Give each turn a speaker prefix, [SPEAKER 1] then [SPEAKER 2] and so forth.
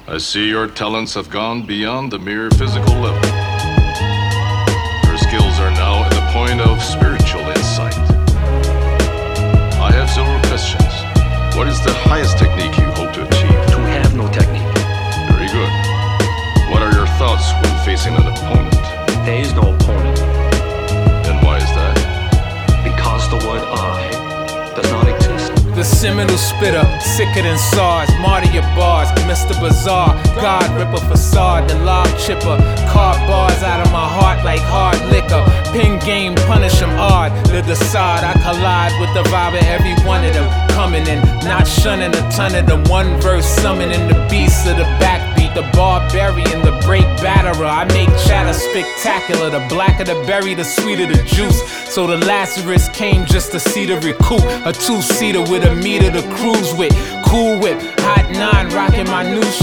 [SPEAKER 1] I see your talents have gone beyond the mere physical level. Your skills are now at the point of spiritual insight. I have several questions. What is the highest technique you hope to achieve?
[SPEAKER 2] To have no technique.
[SPEAKER 1] Very good. What are your thoughts when facing an opponent?
[SPEAKER 2] There is no opponent.
[SPEAKER 1] And why is that?
[SPEAKER 2] Because the word I does not exist.
[SPEAKER 3] The seminal spitter, sicker than SARS, martyr your bars, Mr. Bizarre, God ripper facade, the lob chipper, carve bars out of my heart like hard liquor, pin game, punish them hard, the decide, I collide with the vibe of every one of them, coming in, not shunning a ton of them, one verse summoning the beast of the backbeat, the barbarian, the break batterer, I make chatter spectacular, the blacker the berry, the sweeter the juice, so the Lazarus came just to see the recoup, a two-seater with a meter to cruise with, cool whip, hot 9, rocking my new